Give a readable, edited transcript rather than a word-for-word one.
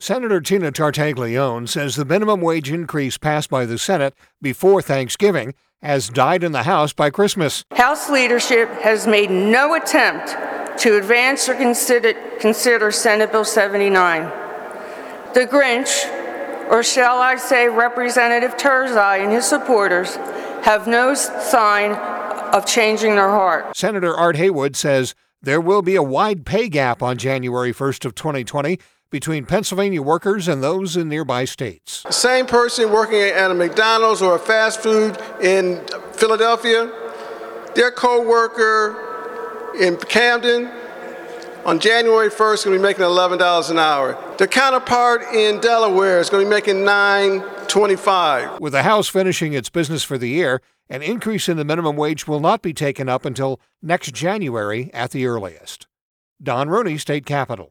Senator Tina Tartaglione says the minimum wage increase passed by the Senate before Thanksgiving has died in the House by Christmas. House leadership has made no attempt to advance or consider Senate Bill 79. The Grinch, or shall I say Representative Turzai and his supporters, have no sign of changing their heart. Senator Art Haywood says there will be a wide pay gap on January 1st of 2020 between Pennsylvania workers and those in nearby states. The same person working at a McDonald's or a fast food in Philadelphia, their co-worker in Camden on January 1st is going to be making $11 an hour. Their counterpart in Delaware is going to be making $9.25. With the House finishing its business for the year, an increase in the minimum wage will not be taken up until next January at the earliest. Don Rooney, State Capitol.